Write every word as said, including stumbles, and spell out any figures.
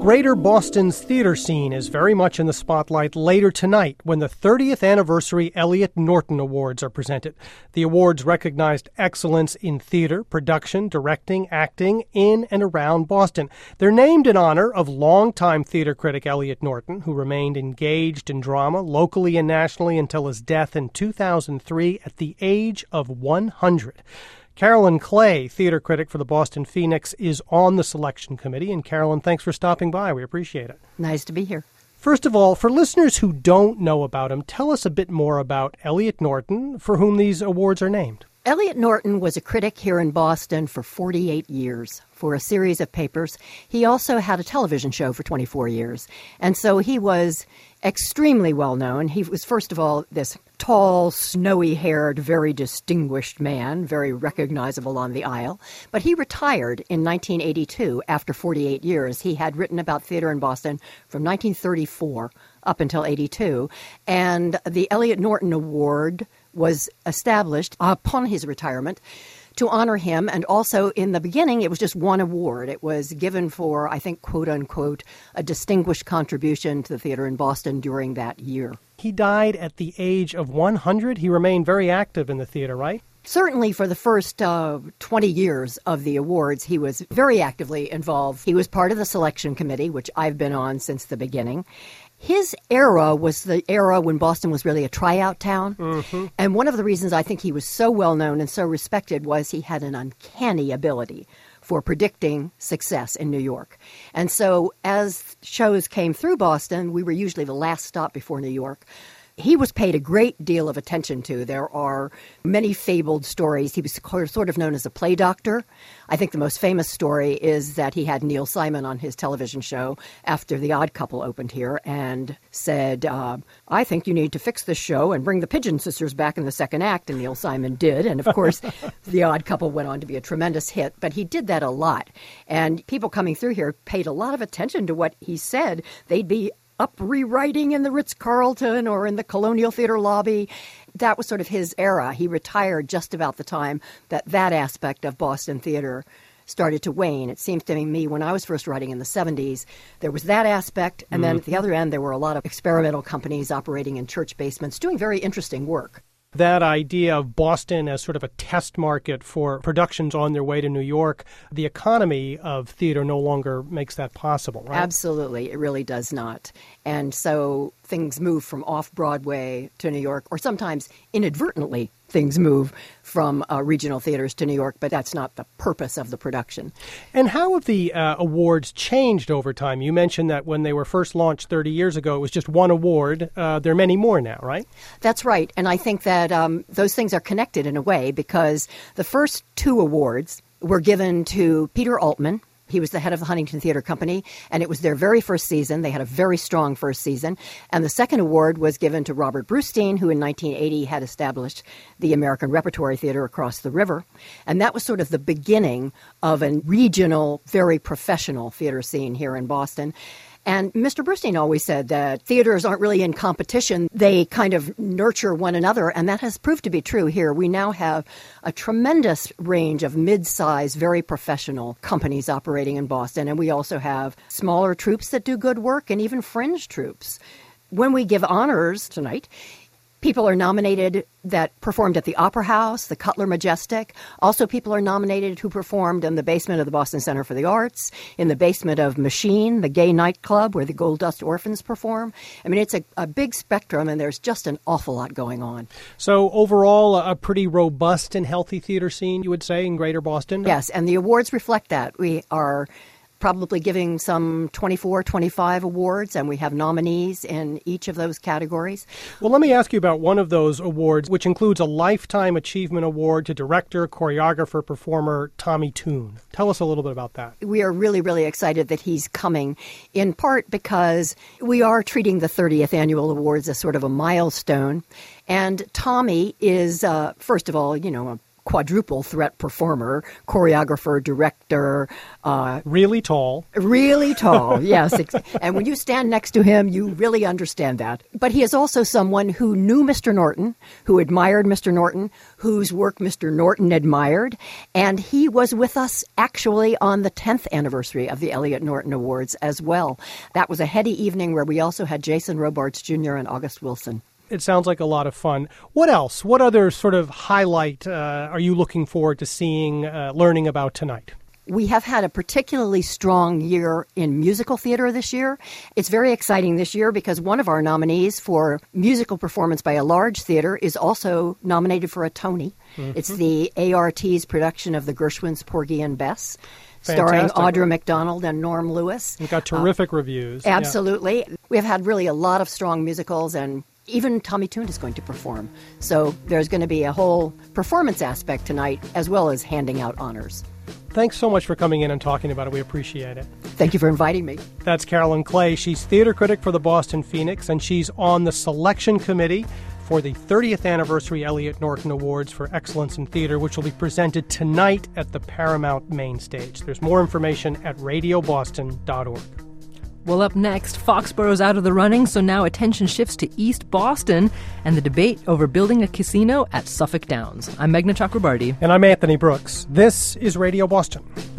Greater Boston's theater scene is very much in the spotlight later tonight when the thirtieth anniversary Elliot Norton Awards are presented. The awards recognized excellence in theater, production, directing, acting in and around Boston. They're named in honor of longtime theater critic Elliot Norton, who remained engaged in drama locally and nationally until his death in two thousand three at the age of one hundred. Carolyn Clay, theater critic for the Boston Phoenix, is on the selection committee. And Carolyn, thanks for stopping by. We appreciate it. Nice to be here. First of all, for listeners who don't know about him, tell us a bit more about Elliot Norton, for whom these awards are named. Elliot Norton was a critic here in Boston for forty-eight years for a series of papers. He also had a television show for twenty-four years. And so he was extremely well known. He was, first of all, this tall, snowy-haired, very distinguished man, very recognizable on the aisle. But he retired in nineteen eighty-two after forty-eight years. He had written about theater in Boston from nineteen thirty-four up until eighty-two. And the Elliot Norton Award was established upon his retirement to honor him. And also in the beginning, it was just one award. It was given for, I think, quote unquote, a distinguished contribution to the theater in Boston during that year. He died at the age of one hundred. He remained very active in the theater, right? Certainly for the first uh, twenty years of the awards, he was very actively involved. He was part of the selection committee, which I've been on since the beginning. His era was the era when Boston was really a tryout town. Mm-hmm. And one of the reasons I think he was so well known and so respected was he had an uncanny ability for predicting success in New York. And so as shows came through Boston, we were usually the last stop before New York. He was paid a great deal of attention to. There are many fabled stories. He was sort of known as a play doctor. I think the most famous story is that he had Neil Simon on his television show after The Odd Couple opened here and said, uh, I think you need to fix this show and bring the Pigeon Sisters back in the second act. And Neil Simon did. And of course, The Odd Couple went on to be a tremendous hit. But he did that a lot. And people coming through here paid a lot of attention to what he said. They'd be up rewriting in the Ritz-Carlton or in the Colonial Theater lobby. That was sort of his era. He retired just about the time that that aspect of Boston theater started to wane. It seems to me when I was first writing in the seventies, there was that aspect. And mm-hmm. then at the other end, there were a lot of experimental companies operating in church basements doing very interesting work. That idea of Boston as sort of a test market for productions on their way to New York, the economy of theater no longer makes that possible, right? Absolutely. It really does not. And so things move from off-Broadway to New York, or sometimes inadvertently things move from uh, regional theaters to New York, but that's not the purpose of the production. And how have the uh, awards changed over time? You mentioned that when they were first launched thirty years ago, it was just one award. Uh, there are many more now, right? That's right. And I think that um, those things are connected in a way because the first two awards were given to Peter Altman. He was the head of the Huntington Theater Company, and it was their very first season. They had a very strong first season. And the second award was given to Robert Brustein, who in nineteen eighty had established the American Repertory Theater across the river. And that was sort of the beginning of a regional, very professional theater scene here in Boston. And Mister Brustein always said that theaters aren't really in competition. They kind of nurture one another, and that has proved to be true here. We now have a tremendous range of mid-sized, very professional companies operating in Boston, and we also have smaller troupes that do good work and even fringe troupes. When we give honors tonight, people are nominated that performed at the Opera House, the Cutler Majestic. Also, people are nominated who performed in the basement of the Boston Center for the Arts, in the basement of Machine, the gay nightclub where the Gold Dust Orphans perform. I mean, it's a, a big spectrum, and there's just an awful lot going on. So overall, a pretty robust and healthy theater scene, you would say, in Greater Boston? Yes, and the awards reflect that. We are probably giving some twenty-four, twenty-five awards, and we have nominees in each of those categories. Well, let me ask you about one of those awards, which includes a Lifetime Achievement Award to director, choreographer, performer Tommy Tune. Tell us a little bit about that. We are really, really excited that he's coming, in part because we are treating the thirtieth Annual Awards as sort of a milestone. And Tommy is, uh, first of all, you know, a quadruple threat performer, choreographer, director. Uh, really tall. Really tall, yes. And when you stand next to him, you really understand that. But he is also someone who knew Mister Norton, who admired Mister Norton, whose work Mister Norton admired. And he was with us actually on the tenth anniversary of the Elliot Norton Awards as well. That was a heady evening where we also had Jason Robards Junior and August Wilson. It sounds like a lot of fun. What else? What other sort of highlight uh, are you looking forward to seeing, uh, learning about tonight? We have had a particularly strong year in musical theater this year. It's very exciting this year because one of our nominees for musical performance by a large theater is also nominated for a Tony. Mm-hmm. It's the A R T's production of the Gershwins' Porgy and Bess. Starring Fantastic. Audra McDonald and Norm Lewis. We've got terrific uh, reviews. Absolutely. Yeah. We've had really a lot of strong musicals, and even Tommy Tune is going to perform. So there's going to be a whole performance aspect tonight, as well as handing out honors. Thanks so much for coming in and talking about it. We appreciate it. Thank you for inviting me. That's Carolyn Clay. She's theater critic for the Boston Phoenix, and she's on the selection committee for the thirtieth Anniversary Elliot Norton Awards for Excellence in Theater, which will be presented tonight at the Paramount Main Stage. There's more information at radio boston dot org. Well, up next, Foxborough's out of the running, so now attention shifts to East Boston and the debate over building a casino at Suffolk Downs. I'm Meghna Chakrabarti. And I'm Anthony Brooks. This is Radio Boston.